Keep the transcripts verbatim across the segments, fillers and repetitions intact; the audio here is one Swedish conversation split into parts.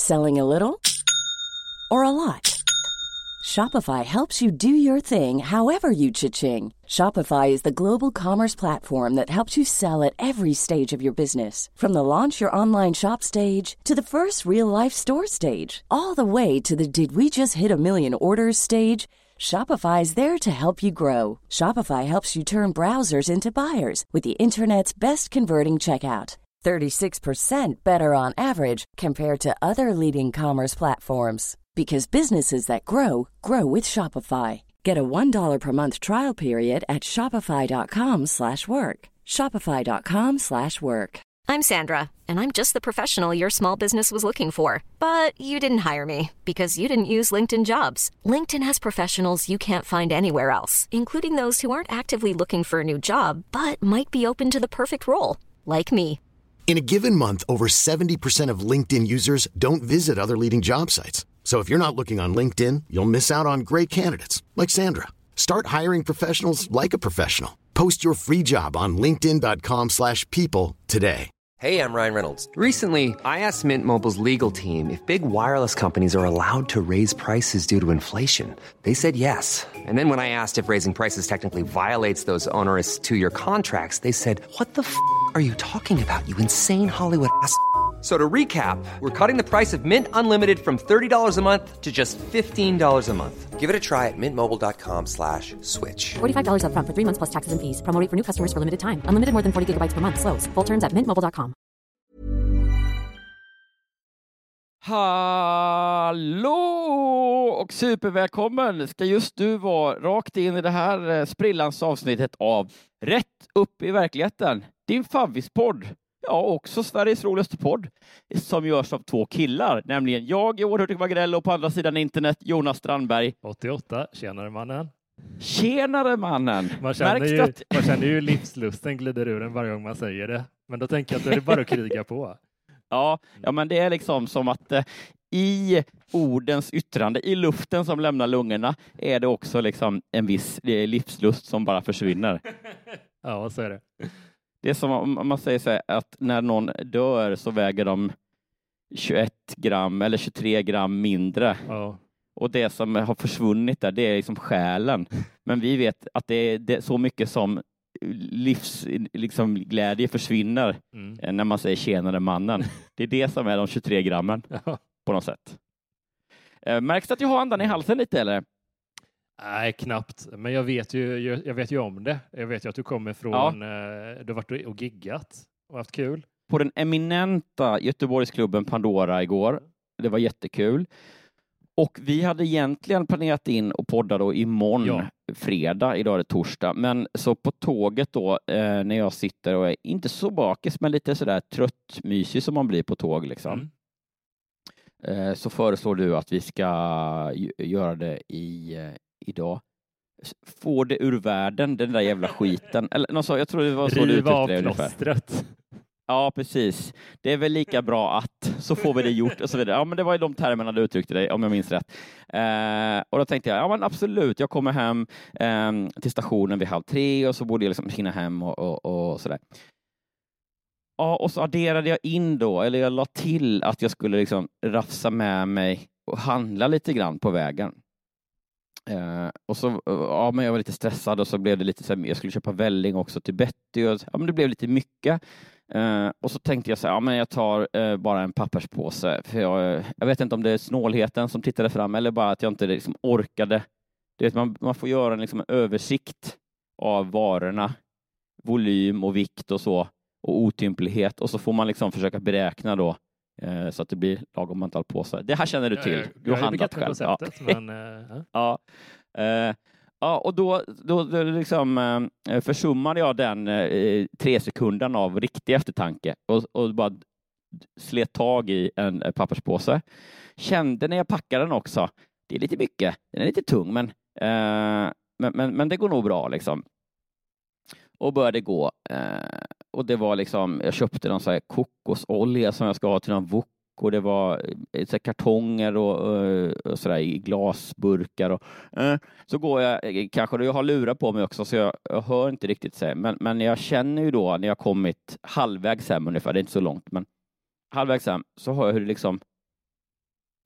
Selling a little or a lot? Shopify helps you do your thing however you cha-ching. Shopify is the global commerce platform that helps you sell at every stage of your business. From the launch your online shop stage to the first real-life store stage, all the way to the did we just hit a million orders stage. Shopify is there to help you grow. Shopify helps you turn browsers into buyers with the internet's best converting checkout. thirty-six percent better on average compared to other leading commerce platforms. Because businesses that grow, grow with Shopify. Get a one dollar per month trial period at shopify.com slash work. Shopify.com slash work. I'm Sandra, and I'm just the professional your small business was looking for. But you didn't hire me because you didn't use LinkedIn Jobs. LinkedIn has professionals you can't find anywhere else, including those who aren't actively looking for a new job, but might be open to the perfect role, like me. In a given month, over seventy percent of LinkedIn users don't visit other leading job sites. So if you're not looking on LinkedIn, you'll miss out on great candidates like Sandra. Start hiring professionals like a professional. Post your free job on linkedin.com slash people today. Hey, I'm Ryan Reynolds. Recently, I asked Mint Mobile's legal team if big wireless companies are allowed to raise prices due to inflation. They said yes. And then when I asked if raising prices technically violates those onerous two-year contracts, they said, what the f*** are you talking about, you insane Hollywood ass f- So to recap, we're cutting the price of Mint Unlimited from thirty dollars a month to just fifteen dollars a month. Give it a try at mintmobile.com slash switch. forty-five dollars up front for three months plus taxes and fees. Promo rate for new customers for limited time. Unlimited more than forty gigabytes per month. Slows full terms at mint mobile dot com. Hallå och supervälkommen ska just du vara rakt in i det här sprillans avsnittet av Rätt upp i verkligheten. Din favvispodd. Ja, också Sveriges roligaste podd som görs av två killar, nämligen jag, Johan Hurtig Wagrell, och på andra sidan internet Jonas Strandberg. åttioåtta, tjänare mannen. Tjenare mannen. Man känner, ju, att... man känner ju livslusten glider ur en varje gång man säger det. Men då tänker jag att det är bara att kriga på. Ja, ja, men det är liksom som att eh, i ordens yttrande, i luften som lämnar lungorna, är det också liksom en viss eh, livslust som bara försvinner. Ja, så är det. Det är som om man säger så här, att när någon dör så väger de tjugoett gram eller tjugotre gram mindre. Ja. Och det som har försvunnit där, det är liksom själen. Men vi vet att det är, det är så mycket som livs liksom, glädje försvinner mm. när man säger tjänare mannen. Det är det som är de tjugotre grammen ja. På något sätt. Märks det att jag har andan i halsen lite eller? Nej, knappt. Men jag vet ju, jag vet ju om det. Jag vet ju att du kommer från, ja. Du har varit och giggat och haft kul. På den eminenta Göteborgsklubben Pandora igår. Det var jättekul. Och vi hade egentligen planerat in och podda då imorgon, ja. fredag, idag är det torsdag. Men så på tåget då, eh, när jag sitter och är inte så bakis, men lite sådär trött, mysig som man blir på tåg liksom. Mm. Eh, så föreslår du att vi ska göra det i... Eh, idag. Får det ur världen, den där jävla skiten. Eller något så, jag tror det var så du uttryckte det ungefär. Ja, precis. Det är väl lika bra att så får vi det gjort och så vidare. Ja, men det var i de termerna du uttryckte det, om jag minns rätt. Eh, och då tänkte jag, ja men absolut, jag kommer hem eh, till stationen vid halv tre och så borde jag liksom hinna hem och, och, och sådär. Ja, och så adderade jag in då, eller jag la till att jag skulle liksom rafsa med mig och handla lite grann på vägen. Uh, och så, uh, ja men jag var lite stressad och så blev det lite så här, jag skulle köpa välling också till Betty och ja men det blev lite mycket. Uh, och så tänkte jag så här, ja men jag tar uh, bara en papperspåse för jag, jag vet inte om det är snålheten som tittade fram eller bara att jag inte liksom orkade. Du vet, man, man får göra en, liksom, en översikt av varorna, volym och vikt och så och otymplighet och så får man liksom försöka beräkna då så att det blir lagom antal påsar. Det här känner du till. Du har handlat själv. Ja. Men, uh, ja. Uh, ja, och då, då, då liksom, uh, försummade jag den uh, tre sekunden av riktig eftertanke och, och bara slet tag i en uh, papperspåse. Kände när jag packade den också. Det är lite mycket. Den är lite tung, men, uh, men, men, men det går nog bra liksom. Och började gå. Uh, Och det var liksom, jag köpte någon så här kokosolja som jag ska ha till någon wok. Och det var så här kartonger och, och, och sådär i glasburkar. Och, eh, så går jag, kanske jag har lurar på mig också så jag, jag hör inte riktigt så här. Men, men jag känner ju då när jag kommit halvvägs hem ungefär, det är inte så långt. Men halvvägs hem så hör jag hur det liksom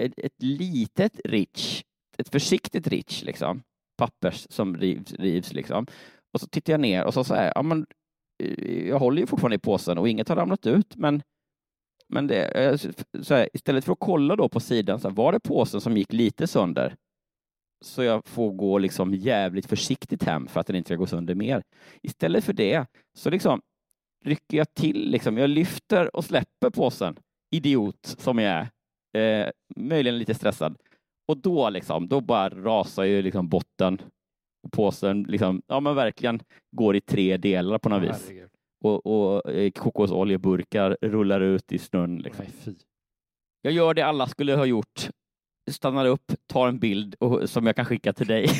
ett, ett litet rich, ett försiktigt rich liksom, pappers som rivs, rivs liksom. Och så tittar jag ner och så säger ja men jag håller ju fortfarande i påsen och inget har ramlat ut, men men det, så här, istället för att kolla då på sidan så här, var det påsen som gick lite sönder, så jag får gå liksom jävligt försiktigt hem för att den inte ska gå sönder mer. Istället för det så liksom rycker jag till, liksom, jag lyfter och släpper påsen, idiot som jag är, eh, möjligen lite stressad. Och då liksom, då bara rasar ju liksom botten och påsen liksom, ja men verkligen går i tre delar på något vis. Och, och eh, kokosoljeburkar rullar ut i snön liksom. Nej, jag gör det alla skulle ha gjort. Stannar upp, tar en bild och, som jag kan skicka till dig.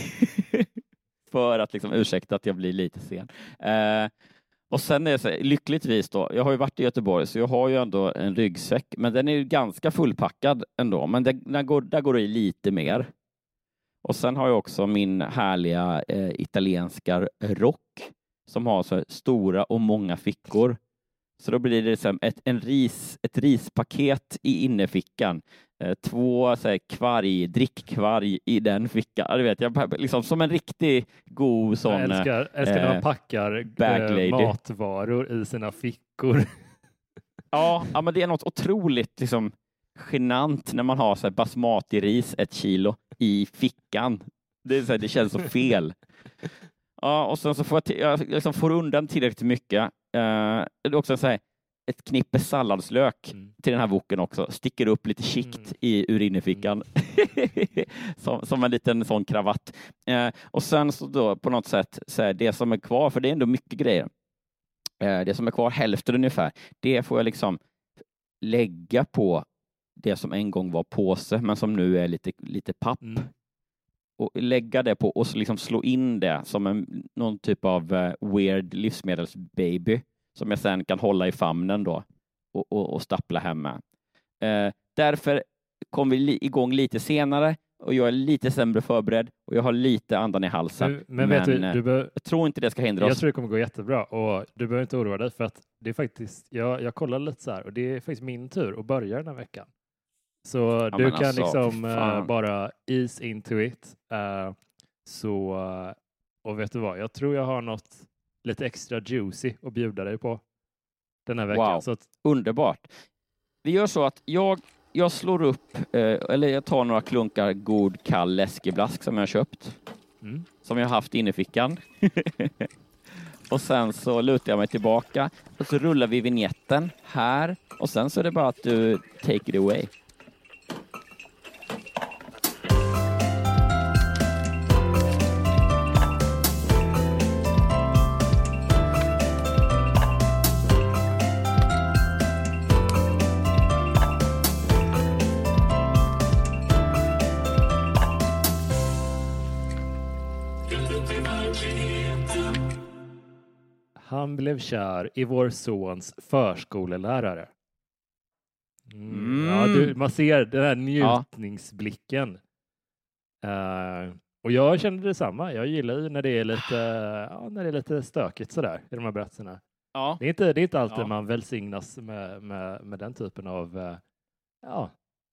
För att liksom ursäkta att jag blir lite sen. Eh, och sen är det så, lyckligtvis då, jag har ju varit i Göteborg så jag har ju ändå en ryggsäck, men den är ju ganska fullpackad ändå, men det, där, går, där går det i lite mer. Och sen har jag också min härliga eh, italienska rock som har så stora och många fickor. Så då blir det liksom ett, en ris, ett rispaket i innerfickan. Eh, två så här, kvarg, drickkvarg i den fickan. Du vet, jag, liksom, som en riktig god sån... Jag älskar, älskar när man eh, packar eh, matvaror i sina fickor. ja, ja, men det är något otroligt liksom, genant när man har så här, basmati-ris, ett kilo, i fickan. Det, är så här, det känns så fel. Ja, och sen så får jag, jag liksom får undan tillräckligt mycket. Uh, det är också så här, ett knippe salladslök mm. till den här boken också. Sticker upp lite skikt mm. i urinnerfickan. Mm. som, som en liten sån kravatt. Uh, och sen så då på något sätt så här, det som är kvar, för det är ändå mycket grejer. Uh, det som är kvar, hälften ungefär, det får jag liksom lägga på det som en gång var påse, men som nu är lite, lite papp. Mm. Och lägga det på och så liksom slå in det som en, någon typ av uh, weird livsmedelsbaby som jag sen kan hålla i famnen då och, och, och stappla hemma. Uh, därför kom vi li- igång lite senare och jag är lite sämre förberedd och jag har lite andan i halsen. Men, men, men vet du, du bör... jag tror inte det ska hindra oss. Jag tror det kommer gå jättebra och du behöver inte oroa dig för att det är faktiskt, jag, jag kollar lite så här och det är faktiskt min tur att börja den här veckan. Så ja, du kan alltså, liksom uh, bara ease into it. Uh, så, uh, och vet du vad, jag tror jag har något lite extra juicy att bjuda dig på den här veckan. Wow, så att... underbart. Vi gör så att jag, jag slår upp, uh, eller jag tar några klunkar god kall läskeblask som jag har köpt. Mm. Som jag har haft inne i fickan. Och sen så lutar jag mig tillbaka och så rullar vi vignetten här. Och sen så är det bara att du take it away. Han blev kär i vår sons förskolelärare. Mm. Mm. Ja, du, man ser den här njutningsblicken. Ja. Uh, och jag känner detsamma. Jag gillar ju när det är lite, ja, när det är lite stökigt sådär i de här berättelserna. Ja. Det är inte, det är inte alltid ja. man välsignas med, med, med den typen av uh, ja,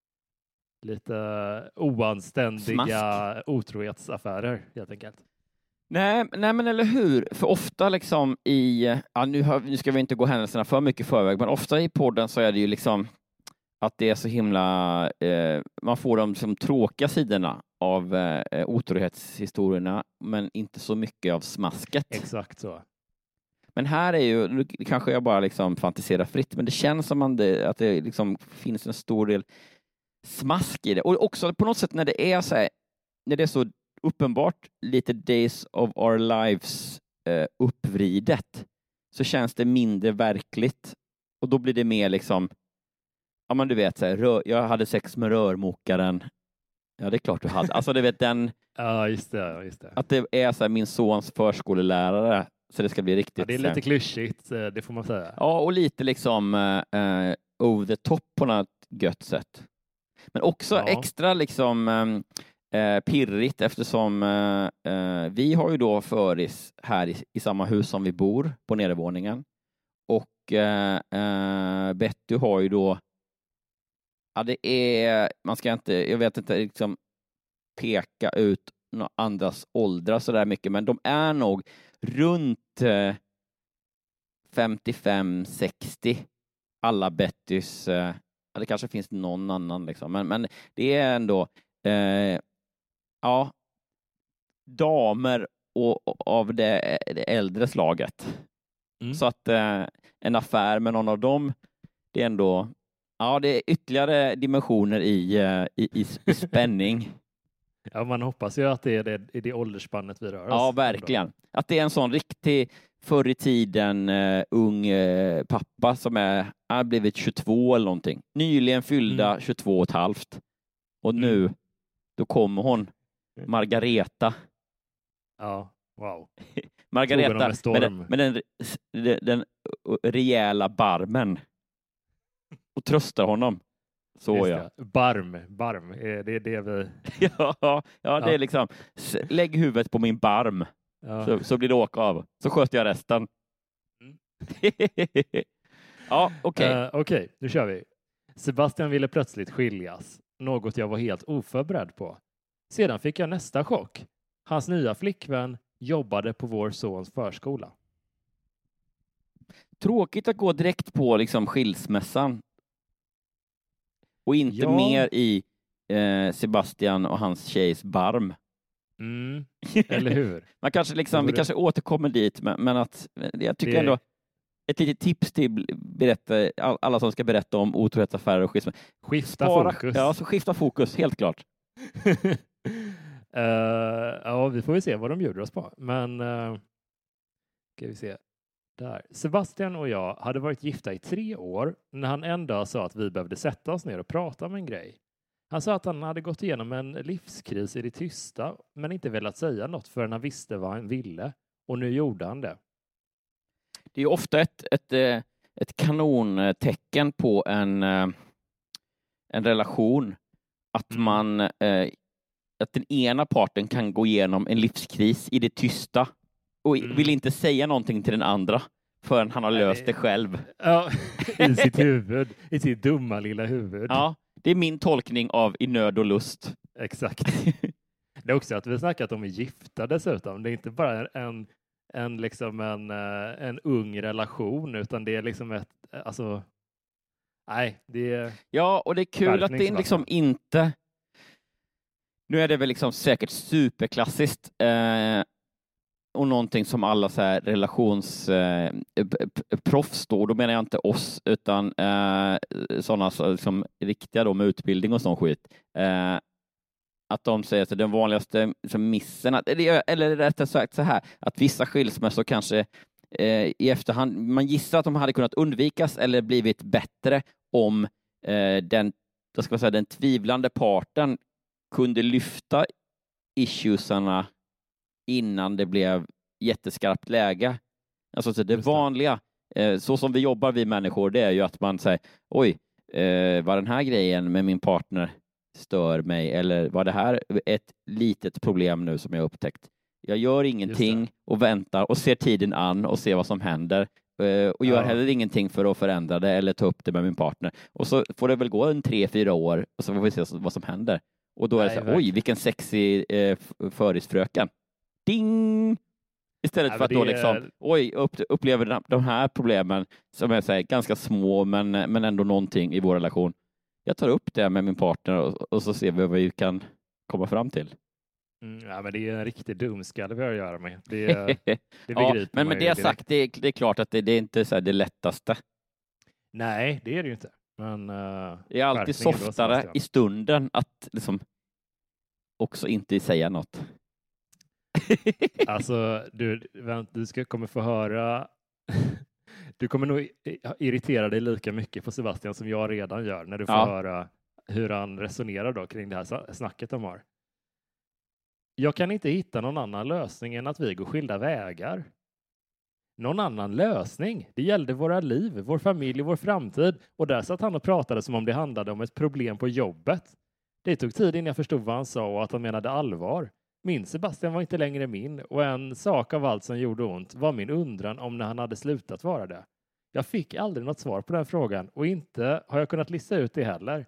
lite oanständiga Smask. otrohetsaffärer helt enkelt. Nej, nej, men eller hur? För ofta liksom i, ja, nu, har, nu ska vi inte gå händelserna för mycket i förväg, men ofta i podden så är det ju liksom att det är så himla, eh, man får de som tråkiga sidorna av eh, otrohetshistorierna, men inte så mycket av smasket. Exakt så. Men här är ju, nu kanske jag bara liksom fantiserar fritt, men det känns som man det, att det liksom finns en stor del smask i det. Och också på något sätt när det är så här, när det är så uppenbart lite Days of Our Lives eh, uppvridet, så känns det mindre verkligt. Och då blir det mer liksom, ja men du vet, så här, rör, jag hade sex med rörmokaren. Ja, det är klart du hade. Alltså du vet den... Ja, just det, just det. Att det är så här, min sons förskolelärare, så det ska bli riktigt... Ja, det är lite klyschigt, det får man säga. Ja, och lite liksom uh, over the top på något gött sätt. Men också ja. extra liksom um, uh, pirrigt eftersom uh, uh, vi har ju då föris här i, i samma hus som vi bor på nedervåningen. Och uh, uh, Betty har ju då Ja, det är, man ska inte, jag vet inte liksom peka ut några andras åldrar så där mycket, men de är nog runt eh, femtiofem sextio alla Bettys. Eh, det kanske finns någon annan liksom, men, men det är ändå eh, ja, damer och, och av det, det äldre slaget. Mm. Så att eh, en affär med någon av dem, det är ändå, ja, det är ytterligare dimensioner i, i, i, i spänning. Ja, man hoppas ju att det är det, i det åldersspannet vi rör oss. Ja, verkligen. Att det är en sån riktig förr i tiden uh, ung uh, pappa som är, har blivit tjugotvå eller någonting. Nyligen fyllda mm. tjugotvå och ett halvt. Och nu, mm. då kommer hon, Margareta. Ja, wow. Margareta med, den, med den, den, den rejäla barmen. Och tröstar honom. Så ja. Barm, barm, det är det vi... ja, ja, ja, det är liksom, lägg huvudet på min barm. Ja. Så, så blir det åka av. Så sköter jag resten. Mm. ja, okej. Okay. Uh, okej, okay, nu kör vi. Sebastian ville plötsligt skiljas. Något jag var helt oförberedd på. Sedan fick jag nästa chock. Hans nya flickvän jobbade på vår sons förskola. Tråkigt att gå direkt på liksom skilsmässan. Och inte ja. mer i eh, Sebastian och hans tjejs barm. Mm, eller hur? Man kanske liksom, vi kanske återkommer dit, men, men att jag tycker det... ändå ett litet tips till berätta, alla som ska berätta om otrohetsaffärer och skilsmässa. Skifta Spara, fokus. Ja, så skifta fokus, helt klart. uh, ja, vi får ju se vad de bjuder oss på. Men uh, ska vi se. Där. Sebastian och jag hade varit gifta i tre år när han en dag sa att vi behövde sätta oss ner och prata om en grej. Han sa att han hade gått igenom en livskris i det tysta men inte velat säga något förrän han visste vad han ville. Och nu gjorde han det. Det är ju ofta ett, ett, ett kanontecken på en, en relation att man att den ena parten kan gå igenom en livskris i det tysta och vill inte säga någonting till den andra förrän han har löst det själv. Ja, i sitt huvud. I sitt dumma lilla huvud. Ja, det är min tolkning av i nöd och lust. Exakt. Det är också att vi snackat om gifta dessutom. Det är inte bara en, en, liksom en, en ung relation, utan det är liksom ett, alltså, nej, det är... Ja, och det är kul att det liksom inte... Nu är det väl liksom säkert superklassiskt eh, och någonting som alla så här relations eh, proffs då, då menar jag inte oss utan eh, sådana som riktiga då med utbildning och sån skit. Eh, att de säger att den vanligaste liksom, missen, att, eller, eller rättare sagt så här, att vissa skilsmässor kanske eh, i efterhand, man gissar att de hade kunnat undvikas eller blivit bättre om eh, den, vad ska man säga, den tvivlande parten kunde lyfta issuesarna innan det blev jätteskarpt läge. Alltså så det vanliga, eh, så som vi jobbar vi människor, det är ju att man säger, oj, eh, var den här grejen med min partner stör mig, eller var det här ett litet problem nu som jag upptäckt? Jag gör ingenting och väntar och ser tiden an och ser vad som händer eh, och gör ja. heller ingenting för att förändra det eller ta upp det med min partner. Och så får det väl gå en tre, fyra år och så får vi se vad som händer. Och då är det så här, oj, vilken sexig eh, förisfröken. Ding! Istället Nej, för att då liksom, är... oj, upp, upplever de, de här problemen som är så här, ganska små men, men ändå någonting i vår relation. Jag tar upp det med min partner och, och så ser vi vad vi kan komma fram till. Mm, ja, men det är en riktig dumskalle vi har att göra med. Det, det ja, men med det sagt, det är, det är klart att det, det är inte så här det lättaste. Nej, det är det ju inte. Men, uh, det är alltid softare i stunden att liksom också inte säga något. Alltså, du, vänt, du ska, kommer få höra du kommer nog irritera dig lika mycket på Sebastian som jag redan gör när du får ja. höra hur han resonerar då kring det här snacket de har. Jag kan inte hitta någon annan lösning än att vi går skilda vägar. Någon annan lösning? Det gällde våra liv, vår familj, vår framtid. Och där satt han och pratade som om det handlade om ett problem på jobbet. Det tog tid innan jag förstod vad han sa och att han menade allvar. Min Sebastian var inte längre min, och en sak av allt som gjorde ont var min undran om när han hade slutat vara det. Jag fick aldrig något svar på den frågan, och inte har jag kunnat lista ut det heller.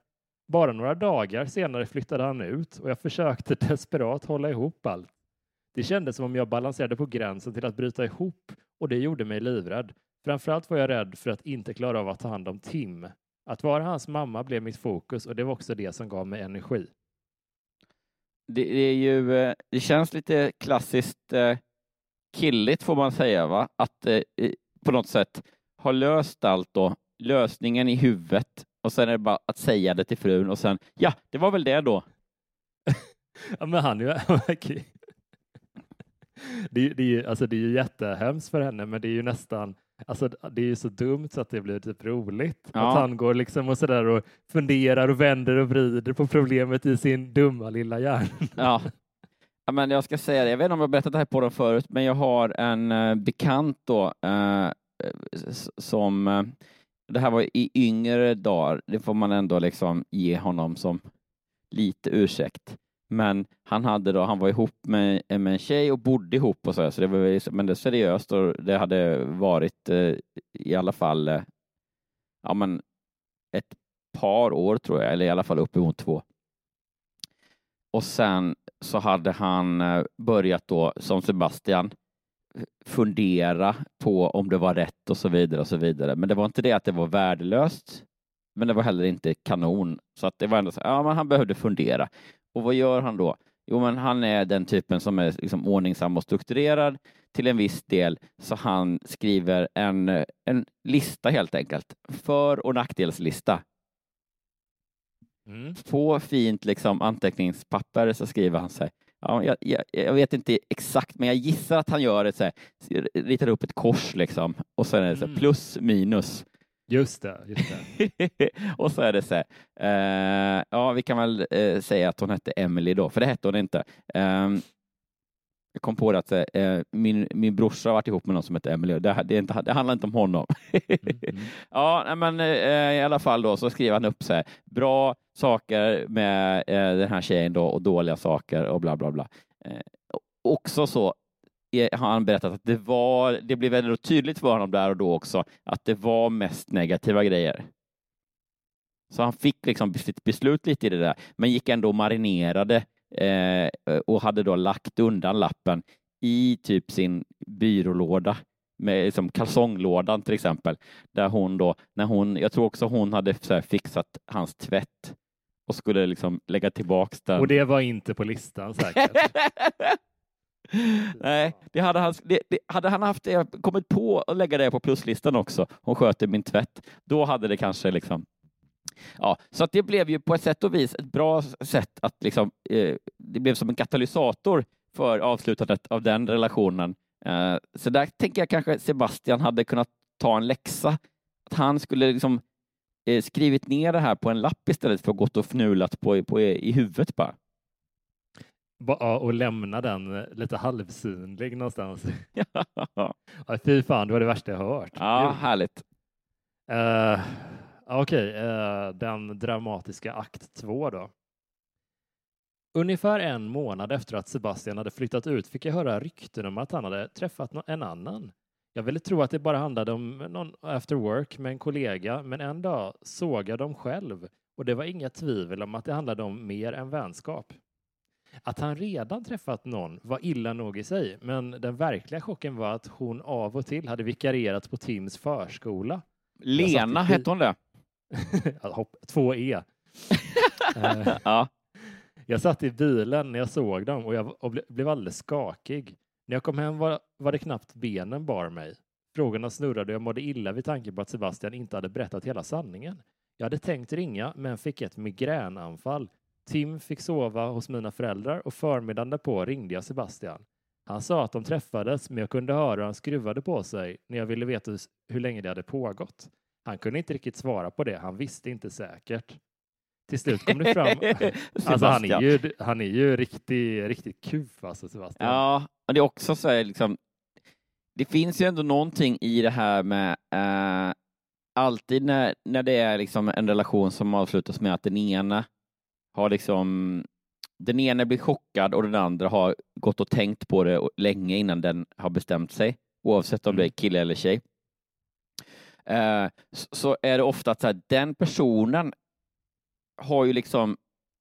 Bara några dagar senare flyttade han ut och jag försökte desperat hålla ihop allt. Det kändes som om jag balanserade på gränsen till att bryta ihop och det gjorde mig livrädd. Framförallt var jag rädd för att inte klara av att ta hand om Tim. Att vara hans mamma blev mitt fokus och det var också det som gav mig energi. Det, det är ju, det känns lite klassiskt eh, killigt får man säga, va? Att eh, på något sätt ha löst allt då, lösningen i huvudet och sen är det bara att säga det till frun och sen, ja, det var väl det då. Ja, men han är ju okay. det, det, är ju, alltså, det är ju jättehemskt för henne, men det är ju nästan, alltså, det är ju så dumt så att det blir typ roligt. Ja. Att han går liksom och sådär och funderar och vänder och vrider på problemet i sin dumma lilla hjärna. Ja. Ja, men jag ska säga det, jag vet inte om jag berättat det här på den förut, men jag har en uh, bekant då uh, som uh, det här var i yngre dagar, det får man ändå liksom ge honom som lite ursäkt. Men han hade då, han var ihop med, med en tjej och bodde ihop och så, så det var, men det är seriöst och det hade varit uh, i alla fall uh, ja men ett par år tror jag, eller i alla fall uppemot två. Och sen så hade han börjat då som Sebastian fundera på om det var rätt och så vidare och så vidare. Men det var inte det att det var värdelöst, men det var heller inte kanon. Så att det var ändå så, ja men han behövde fundera. Och vad gör han då? Jo men han är den typen som är liksom ordningsam och strukturerad till en viss del, så han skriver en, en lista helt enkelt. För- och nackdelslista. Mm. På fint liksom anteckningspapper så skriver han sig. Ja, jag, jag, jag vet inte exakt, men jag gissar att han gör det så här, ritar upp ett kors liksom och så är det så här, plus minus. Just det, just det. Och så är det så här, eh, ja vi kan väl eh, säga att hon hette Emily då, för det hette hon inte. Eh, jag kom på det att eh, min, min brorsa har varit ihop med någon som heter Emily. Det, det, är inte, det handlar inte om honom. mm. Ja, men eh, i alla fall då så skriver han upp så här, bra saker med eh, den här tjejen då och dåliga saker och bla bla bla. Eh, också så har han berättat att det var, det blev väldigt tydligt för honom där och då också att det var mest negativa grejer. Så han fick liksom sitt beslut lite i det där, men gick ändå och marinerade eh, och hade då lagt undan lappen i typ sin byrålåda med liksom kalsonglådan till exempel, där hon då, när hon, jag tror också hon hade så här fixat hans tvätt och skulle liksom lägga tillbaks den. Och det var inte på listan säkert. Nej, det hade han, det, det, hade han haft det, kommit på att lägga det på pluslistan också. Hon sköter min tvätt. Då hade det kanske liksom, ja, så att det blev ju på ett sätt och vis ett bra sätt att liksom, eh, det blev som en katalysator för avslutandet av den relationen. Eh, så där tänker jag kanske Sebastian hade kunnat ta en läxa. Att han skulle liksom eh, skrivit ner det här på en lapp istället för att gått och fnulat på, på, i huvudet bara. Bara och lämna den lite halvsynlig någonstans. Ja, fy fan, det var det värsta jag hört. Ja, Gud. Härligt. Uh, Okej, okay, uh, den dramatiska akt två då. Ungefär en månad efter att Sebastian hade flyttat ut fick jag höra rykten om att han hade träffat en annan. Jag ville tro att det bara handlade om någon after work med en kollega, men en dag såg jag dem själv och det var inga tvivel om att det handlade om mer än vänskap. Att han redan träffat någon var illa nog i sig, men den verkliga chocken var att hon av och till hade vikarierat på Tims förskola. Lena hette hon det? Två E. Ja. Jag satt i bilen när jag såg dem och jag och ble, blev alldeles skakig. När jag kom hem var, var det knappt benen bar mig. Frågorna snurrade och jag mådde illa vid tanke på att Sebastian inte hade berättat hela sanningen. Jag hade tänkt ringa men fick ett migränanfall. Tim fick sova hos mina föräldrar och förmiddagen därpå ringde jag Sebastian. Han sa att de träffades, men jag kunde höra hur han skruvade på sig när jag ville veta hur länge det hade pågått. Han kunde inte riktigt svara på det, han visste inte säkert. Till slut kom det fram. Alltså han är ju, han är ju riktigt, riktigt kuf, alltså Sebastian. Ja, och det är också så här, liksom, det finns ju ändå någonting i det här med äh, alltid när, när det är liksom en relation som avslutas med att den ena har liksom, den ena blir chockad och den andra har gått och tänkt på det länge innan den har bestämt sig, oavsett om det är kille eller tjej. Uh, så, så är det ofta att så här, den personen har ju liksom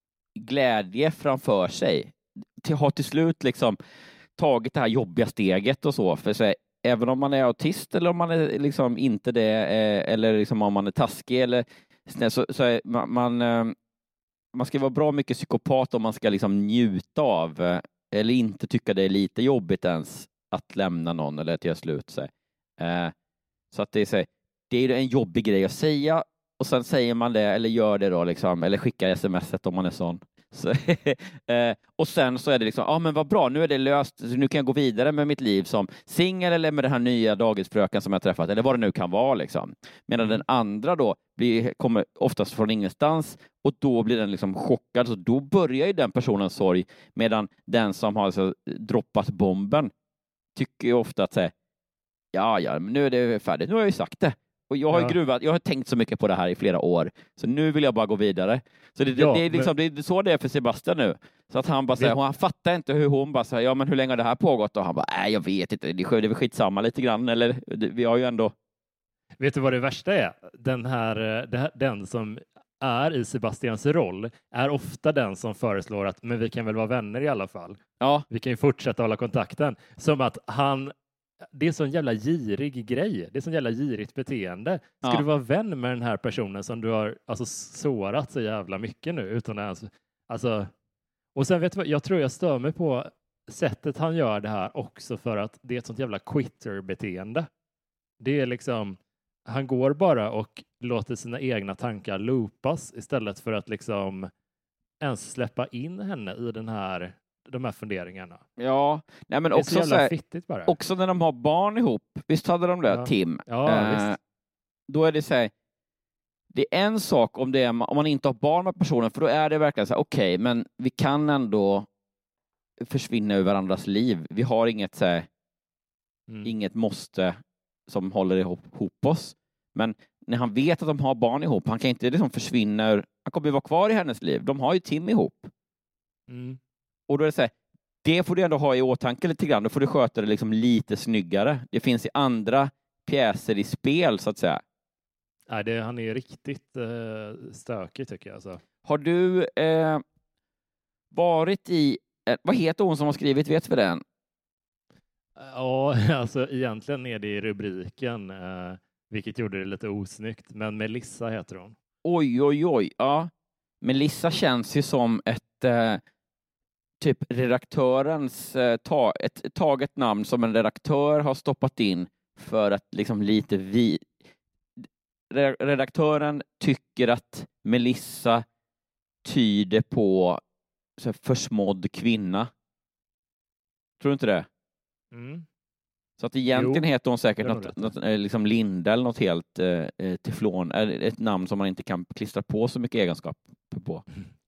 glädje framför sig. Till, har till slut liksom tagit det här jobbiga steget och så. För så här, även om man är autist eller om man är liksom inte det, eh, eller liksom om man är taskig eller så, så är man, man, eh, man ska vara bra mycket psykopat om man ska liksom njuta av eh, eller inte tycka det är lite jobbigt ens att lämna någon eller att göra slut sig. Eh, så att det är så här, det är en jobbig grej att säga och sen säger man det eller gör det då liksom, eller skickar smset om man är sån. Så, eh, och sen så är det liksom, ja ah, men vad bra, nu är det löst, så nu kan jag gå vidare med mitt liv som singel eller med den här nya dagisfröken som jag träffat, eller vad det nu kan vara liksom. Medan den andra då blir, kommer oftast från ingenstans och då blir den liksom chockad, så då börjar ju den personens sorg, medan den som har alltså droppat bomben tycker ju ofta att säga, ja, ja, men nu är det färdigt, nu har jag ju sagt det. Och jag har, ja. gruvat, jag har tänkt så mycket på det här i flera år. Så nu vill jag bara gå vidare. Så det, ja, det, är, liksom, men... det är så det är för Sebastian nu. Så att han bara säger, han fattar inte hur hon bara säger, ja men hur länge har det här pågått? Och han bara, nej jag vet inte, det är väl skitsamma lite grann. Eller vi har ju ändå... Vet du vad det värsta är? Den här, det här den som är i Sebastians roll är ofta den som föreslår att men vi kan väl vara vänner i alla fall. Ja. Vi kan ju fortsätta hålla kontakten. Som att han... Det är en sån jävla girig grej. Det är sån jävla girigt beteende. Ska ja. du vara vän med den här personen som du har alltså, sårat så jävla mycket nu utan att ens, alltså, och sen vet du vad, jag tror jag stör mig på sättet han gör det här också för att det är ett sånt jävla quitter-beteende. Det är liksom, han går bara och låter sina egna tankar loopas istället för att liksom ens släppa in henne i den här de här funderingarna. Ja, nej men också så här, fittigt bara. Också när de har barn ihop. Visst hade de det, ja. Tim? Ja, eh, visst. Då är det så här, det är en sak om det är, om man inte har barn med personen, för då är det verkligen så här, okej, okay, men vi kan ändå försvinna ur varandras liv. Vi har inget så här, mm. inget måste som håller ihop, ihop oss. Men när han vet att de har barn ihop, han kan inte liksom försvinna ur, han kommer vara kvar i hennes liv. De har ju Tim ihop. Mm. Och då är det så här, det får du ändå ha i åtanke lite grann. Då får du sköta det liksom lite snyggare. Det finns i andra pjäser i spel, så att säga. Nej, det, han är riktigt eh, stökig tycker jag. Alltså. Har du eh, varit i, eh, vad heter hon som har skrivit, vet vi den? Ja, alltså egentligen är det i rubriken, eh, vilket gjorde det lite osnyggt. Men Melissa heter hon. Oj, oj, oj. Ja. Melissa känns ju som ett... Eh, typ redaktörens eh, ta, ett, ett taget namn som en redaktör har stoppat in för att liksom lite vi redaktören tycker att Melissa tyder på så här, försmådd kvinna. Tror du inte det? Mm. Så att egentligen jo, heter hon säkert något, något, liksom Linda eller något helt eh, teflon, ett namn som man inte kan klistra på så mycket egenskaper på.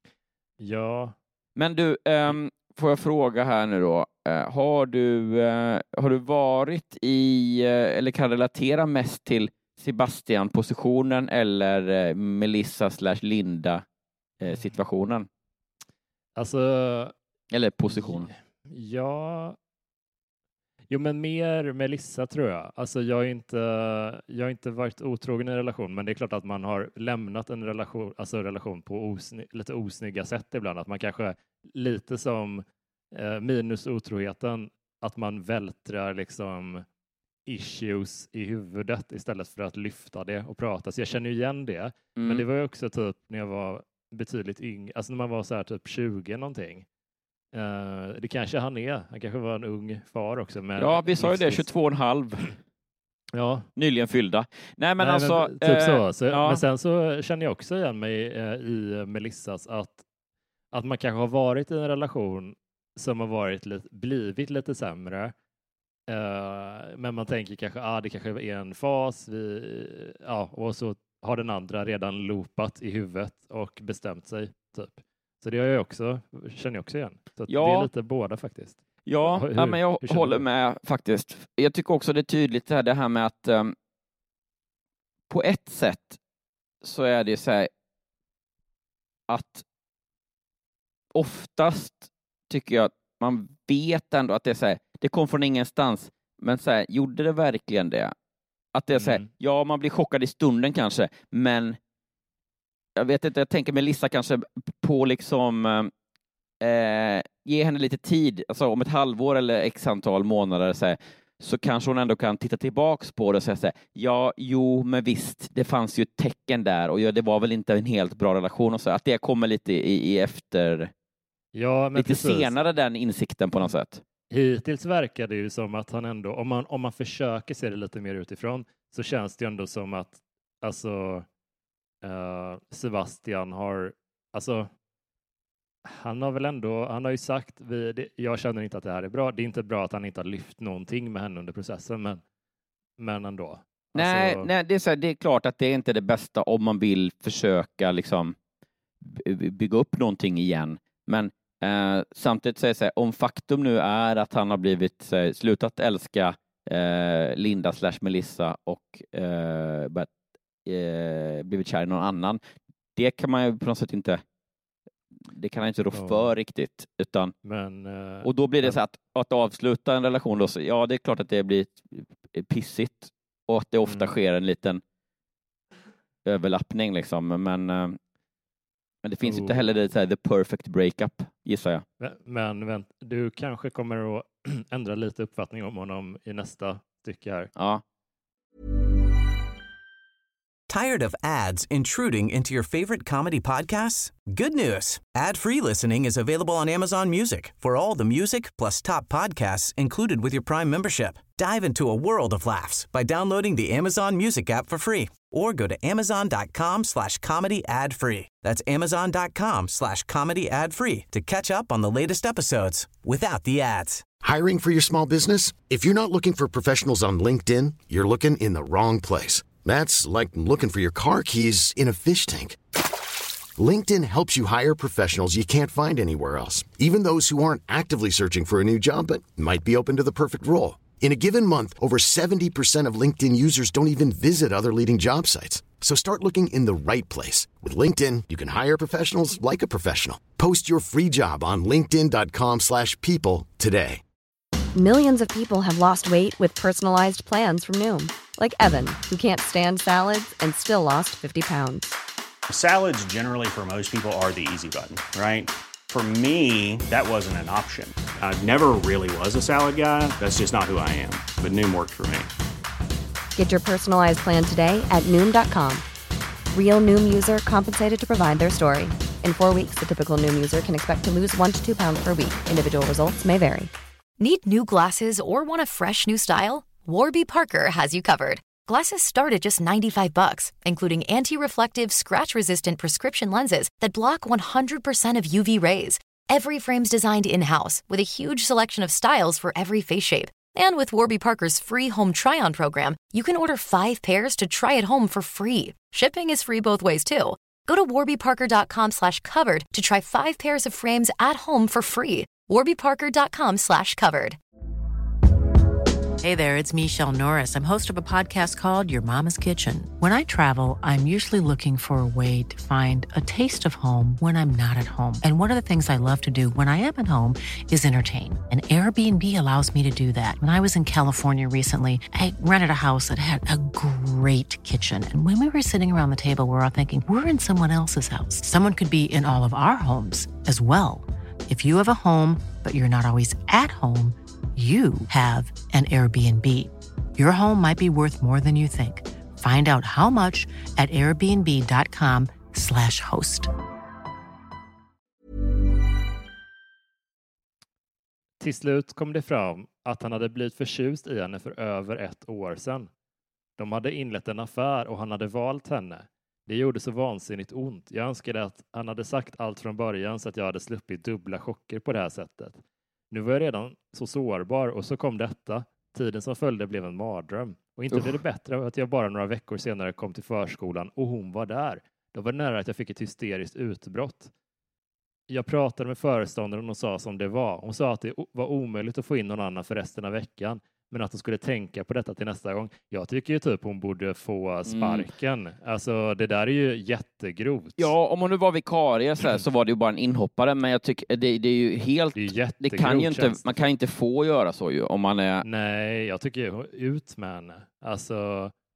Ja. Men du, ähm, får jag fråga här nu då. Äh, har, du, äh, har du varit i, äh, eller kan relatera mest till Sebastian-positionen eller äh, Melissa slash Linda äh, situationen? Alltså... Eller position. Ja... Jo, men mer Melissa tror jag. Alltså jag har inte, jag har inte varit otrogen i en relation, men det är klart att man har lämnat en relation, alltså relation på osny, lite osnygga sätt ibland. Att man kanske lite som eh, minus otroheten, att man vältrar liksom issues i huvudet istället för att lyfta det och prata. Så jag känner ju igen det. Mm. Men det var ju också typ när jag var betydligt yngre, alltså när man var så här typ tjugo någonting. Uh, det kanske han är. Han kanske var en ung far också. Med ja, vi sa ju det, tjugotvå och en halv. Ja. Nyligen fyllda. Nej, men Nej, alltså... Men, typ eh, så. så ja. Men sen så känner jag också igen mig eh, i Melissas att, att man kanske har varit i en relation som har varit lite, blivit lite sämre. Uh, men man tänker kanske, ah, det kanske är en fas. Vi, ja, och så har den andra redan loopat i huvudet och bestämt sig, typ. Så det har jag också, känner jag också igen. Så ja. Det är lite båda faktiskt. Ja, hur, ja men jag håller du? med faktiskt. Jag tycker också det är tydligt det här, det här med att um, på ett sätt så är det så här att oftast tycker jag att man vet ändå att det är så här, det kom från ingenstans, men så här, gjorde det verkligen det? Att det är så här, mm. ja, man blir chockad i stunden kanske, men jag vet inte, jag tänker med Lissa kanske på liksom eh, ge henne lite tid, alltså om ett halvår eller x antal månader så, här, så kanske hon ändå kan titta tillbaks på det och säga så här, ja, jo, men visst, det fanns ju ett tecken där och ja, det var väl inte en helt bra relation och så, att det kommer lite i, i efter ja, men lite precis. senare den insikten på något sätt. Hittills verkar det ju som att han ändå, om man, om man försöker se det lite mer utifrån, så känns det ändå som att alltså uh, Sebastian har, alltså han har väl ändå, han har ju sagt, vi, det, jag känner inte att det här är bra. Det är inte bra att han inte har lyft någonting med henne under processen, men, men ändå. Nej, alltså, nej det, är så här, det är klart att det är inte det bästa om man vill försöka liksom bygga upp någonting igen. Men eh, samtidigt så är det så här, om faktum nu är att han har blivit så här, slutat älska eh, Linda slash Melissa och eh, but, eh, blivit kär i någon annan. Det kan man ju på något sätt inte det kan han inte rå för ja. riktigt. Utan, men, eh, och då blir det men, så att, att avsluta en relation då, så, ja det är klart att det blir pissigt och att det ofta mm. sker en liten överlappning liksom. Men, men det finns oh. inte heller det så här, the perfect breakup, gissar jag. Men, men vänt, du kanske kommer att ändra lite uppfattning om honom i nästa stycke här. Ja. Tired of ads intruding into your favorite comedy podcasts? Good news. Ad-free listening is available on Amazon Music for all the music plus top podcasts included with your Prime membership. Dive into a world of laughs by downloading the Amazon Music app for free or go to amazon.com slash comedy ad free. That's amazon.com slash comedy ad free to catch up on the latest episodes without the ads. Hiring for your small business? If you're not looking for professionals on LinkedIn, you're looking in the wrong place. That's like looking for your car keys in a fish tank. LinkedIn helps you hire professionals you can't find anywhere else, even those who aren't actively searching for a new job but might be open to the perfect role. In a given month, over seventy percent of LinkedIn users don't even visit other leading job sites. So start looking in the right place. With LinkedIn, you can hire professionals like a professional. Post your free job on linkedin.com slash people today. Millions of people have lost weight with personalized plans from Noom. Like Evan, who can't stand salads and still lost fifty pounds. Salads generally for most people are the easy button, right? For me, that wasn't an option. I never really was a salad guy. That's just not who I am. But Noom worked for me. Get your personalized plan today at Noom dot com. Real Noom user compensated to provide their story. In four weeks, the typical Noom user can expect to lose one to two pounds per week. Individual results may vary. Need new glasses or want a fresh new style? Warby Parker has you covered. Glasses start at just ninety-five bucks, including anti-reflective, scratch-resistant prescription lenses that block one hundred percent of U V rays. Every frame's designed in-house with a huge selection of styles for every face shape. And with Warby Parker's free home try-on program, you can order five pairs to try at home for free. Shipping is free both ways, too. Go to warbyparker.com slash covered to try five pairs of frames at home for free. warbyparker.com slash covered. Hey there, it's Michelle Norris. I'm host of a podcast called Your Mama's Kitchen. When I travel, I'm usually looking for a way to find a taste of home when I'm not at home. And one of the things I love to do when I am at home is entertain. And Airbnb allows me to do that. When I was in California recently, I rented a house that had a great kitchen. And when we were sitting around the table, we were all thinking, we're in someone else's house. Someone could be in all of our homes as well. If you have a home, but you're not always at home, you have an Airbnb. Your home might be worth more than you think. Find out how much at airbnb.com slash host. Till slut kom det fram att han hade blivit förtjust i henne för över ett år sedan. De hade inlett en affär och han hade valt henne. Det gjorde så vansinnigt ont. Jag önskade att han hade sagt allt från början så att jag hade sluppit dubbla chocker på det här sättet. Nu var jag redan så sårbar och så kom detta. Tiden som följde blev en mardröm. Och inte blev det bättre att jag bara några veckor senare kom till förskolan och hon var där. Då var det nära att jag fick ett hysteriskt utbrott. Jag pratade med föreståndaren och sa som det var. Hon sa att det var omöjligt att få in någon annan för resten av veckan. Men att hon skulle tänka på detta till nästa gång. Jag tycker ju typ hon borde få sparken. Mm. Alltså det där är ju jättegrovt. Ja, om hon nu var vikarie så, här, så var det ju bara en inhoppare. Men jag tycker det, det är ju helt... Det, är det kan ju inte, man kan inte få göra så ju om man är... Nej, jag tycker ju ut med henne. Alltså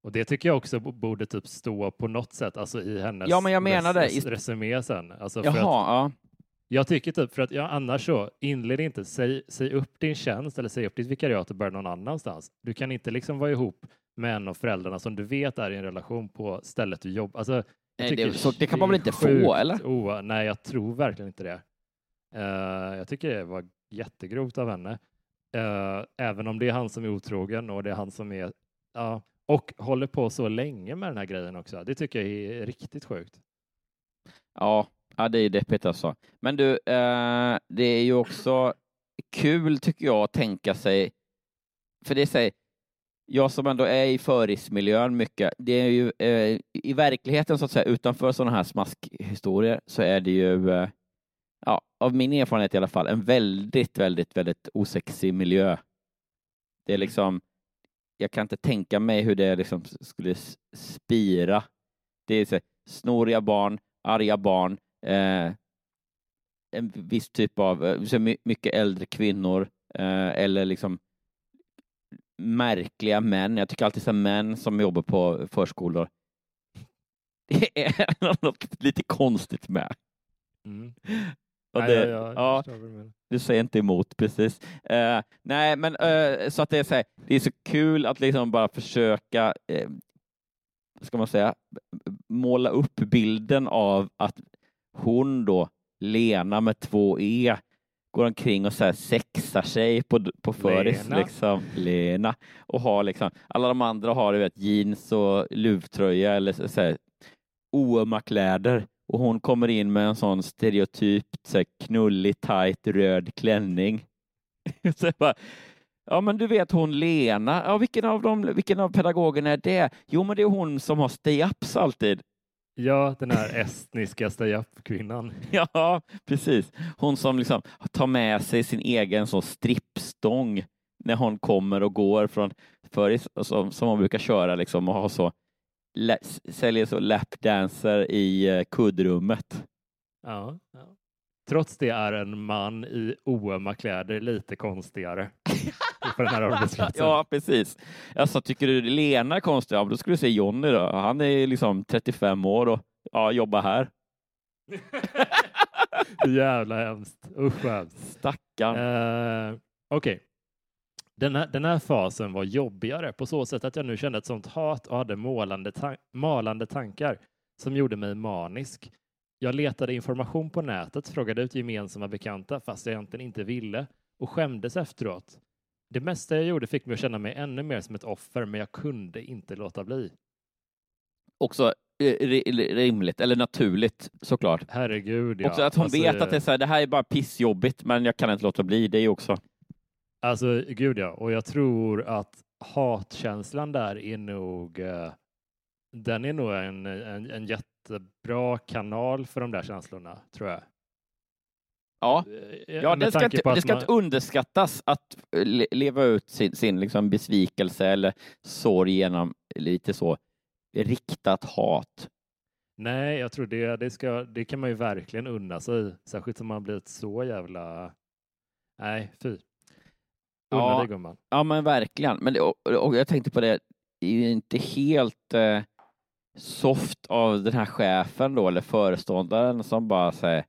Och det tycker jag också borde typ stå på något sätt, alltså i hennes ja, men jag menar res- det. resumé sen. Alltså Jaha, för att, ja. Jag tycker typ för att ja, annars så inled inte, säg, säg upp din tjänst eller säg upp ditt vikariat och börja någon annanstans. Du kan inte liksom vara ihop med en av föräldrarna som du vet är i en relation på stället du jobbar. Alltså, Nej, det, så, det kan man väl inte få, eller? Oh, nej, jag tror verkligen inte det. Uh, jag tycker det var jättegrovt av henne. Uh, även om det är han som är otrogen och det är han som är... Uh, och håller på så länge med den här grejen också. Det tycker jag är riktigt sjukt. Ja, ja det är deppigt alltså. Men du, uh, det är ju också kul tycker jag att tänka sig... För det säger... Jag som ändå är i förriskmiljön mycket, det är ju eh, i verkligheten så att säga, utanför sådana här smaskhistorier så är det ju, eh, ja, av min erfarenhet i alla fall, en väldigt, väldigt, väldigt osexig miljö. Det är liksom, jag kan inte tänka mig hur det liksom skulle spira. Det är så här, snoriga barn, arga barn, eh, en viss typ av, så mycket äldre kvinnor, eh, eller liksom märkliga män. Jag tycker alltid så män som jobbar på förskolor. Det är något lite konstigt med. Mm. Och det, ja, ja, ja, du säger inte emot, precis. Uh, nej, men uh, så att det är så här, det är så kul att liksom bara försöka, uh, ska man säga, måla upp bilden av att hon då, Lena med två E, går omkring och så här sexar sig på, på föris, Lena. Liksom, Lena. Och har liksom, alla de andra har vet, jeans och luvtröja eller så, så här, oömma kläder. Och hon kommer in med en sån stereotypt så här, knullig, tight, röd klänning. Så jag bara, ja men du vet hon Lena, ja vilken av dem, vilken av pedagogerna är det? Jo men det är hon som har stay-ups alltid. Ja, den här estniska stay-up-kvinnan. Ja, precis. Hon som liksom tar med sig sin egen så strippstång när hon kommer och går från föris, som, som hon brukar köra liksom och ha så lä, säljer så lapdancer i uh, kuddrummet. Ja, ja. Trots det är en man i oömma kläder lite konstigare. På den här arbetsplatsen. Ja, precis. Alltså, tycker du Lena är konstig? Ja, då skulle du säga Johnny då. Han är liksom trettiofem år och ja, jobbar här. Jävla hemskt. Usch, hemskt. Stackarn. Uh, Okej. Okay. Den här, den här fasen var jobbigare på så sätt att jag nu kände ett sånt hat och hade målande, ta- malande tankar som gjorde mig manisk. Jag letade information på nätet, frågade ut gemensamma bekanta fast jag egentligen inte ville och skämdes efteråt. Det mesta jag gjorde fick mig att känna mig ännu mer som ett offer, men jag kunde inte låta bli. Också rimligt, eller naturligt såklart. Herregud, ja. Också att hon alltså, vet att det är så här, det här är bara pissjobbigt, men jag kan inte låta bli. Det är ju också... Alltså, gud ja. Och jag tror att hatkänslan där är nog... Uh, den är nog en, en, en jättebra kanal för de där känslorna, tror jag. Ja, ja det, ska inte, det ska man... inte underskattas att leva ut sin, sin liksom besvikelse eller sorg genom lite så riktat hat. Nej, jag tror det, det, ska, det kan man ju verkligen unna sig. Särskilt som man blivit så jävla... Nej, fy. Unna ja, dig, gumman. Ja, men verkligen. Men det, och, och jag tänkte på det, det är ju inte helt eh, soft av den här chefen då, eller föreståndaren som bara säger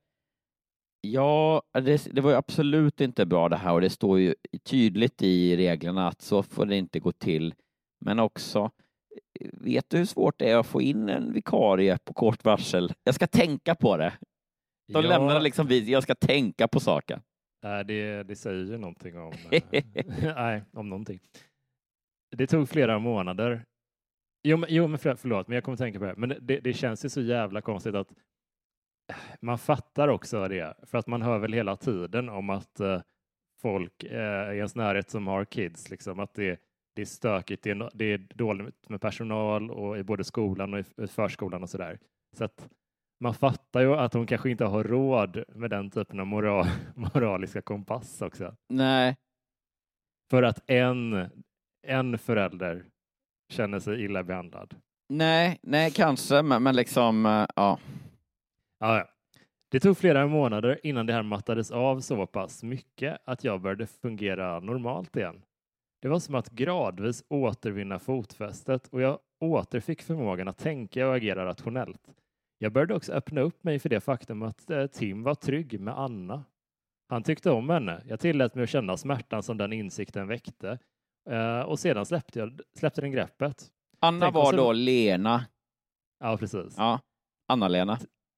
ja, det, det var ju absolut inte bra det här och det står ju tydligt i reglerna att så får det inte gå till. Men också, vet du hur svårt det är att få in en vikarie på kort varsel? Jag ska tänka på det. De ja. lämnar liksom vid, jag ska tänka på saken. Nej, det, det säger ju någonting om, nej, om någonting. Det tog flera månader. Jo, men, jo, men för, förlåt, men jag kommer att tänka på det. Men det, det känns ju så jävla konstigt att man fattar också det, för att man hör väl hela tiden om att uh, folk uh, i ens närhet som har kids, liksom, att det, det är stökigt, det är, det är dåligt med personal och i både skolan och i, i förskolan och sådär. Så att man fattar ju att hon kanske inte har råd med den typen av moral, moraliska kompass också. Nej. För att en, en förälder känner sig illa behandlad. Nej, nej kanske, men, men liksom, uh, ja. Ja, det tog flera månader innan det här mattades av så pass mycket att jag började fungera normalt igen. Det var som att gradvis återvinna fotfästet och jag återfick förmågan att tänka och agera rationellt. Jag började också öppna upp mig för det faktum att eh, Tim var trygg med Anna. Han tyckte om henne. Jag tillät mig att känna smärtan som den insikten väckte. Eh, och sedan släppte, jag, släppte den greppet. Anna Tänk var så... då Lena. Ja, precis. Ja, Anna-Lena.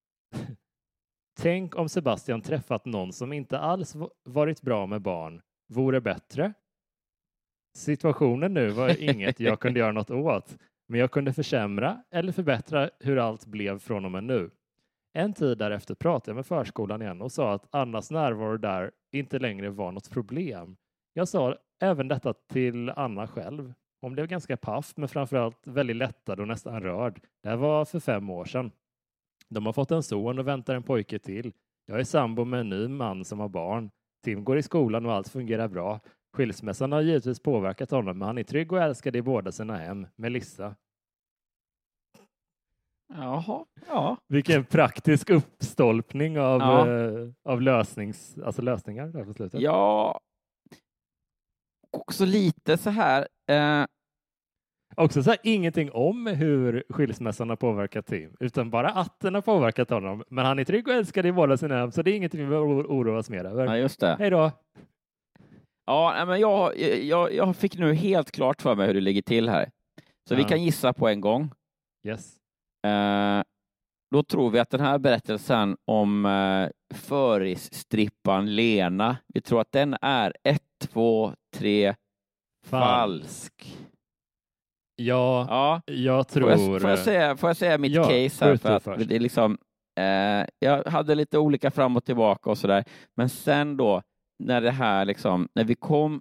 Tänk om Sebastian träffat någon som inte alls varit bra med barn. Vore bättre? Situationen nu var inget jag kunde göra något åt. Men jag kunde försämra eller förbättra hur allt blev från och med nu. En tid därefter pratade jag med förskolan igen och sa att Annas närvaro där inte längre var något problem. Jag sa även detta till Anna själv. Hon blev ganska paff men framförallt väldigt lättad och nästan rörd. Det här var för fem år sedan. De har fått en son och väntar en pojke till. Jag är sambo med en ny man som har barn. Tim går i skolan och allt fungerar bra. Skilsmässan har givetvis påverkat honom, men han är trygg och älskar i båda sina hem. Melissa. Jaha, ja. Vilken praktisk uppstolpning av, ja. eh, av lösnings, alltså lösningar där på slutet. Ja, också lite så här. Eh... Också så här, ingenting om hur skilsmässan har påverkat Tim, utan bara att den har påverkat honom. Men han är trygg och älskar i båda sina hem, så det är inget vi behöver oroas mer över. Ja, just det. Hej då. Ja, men jag, jag, jag fick nu helt klart för mig hur det ligger till här. Så ja. Vi kan gissa på en gång. Yes. Eh, då tror vi att den här berättelsen om eh, förisstrippan Lena, vi tror att den är ett, två, tre falsk. Ja, ja, jag tror... Får jag, får jag, säga, får jag säga mitt ja, case här? För att det är liksom, eh, jag hade lite olika fram och tillbaka och sådär. Men sen då, när det här liksom, när vi kom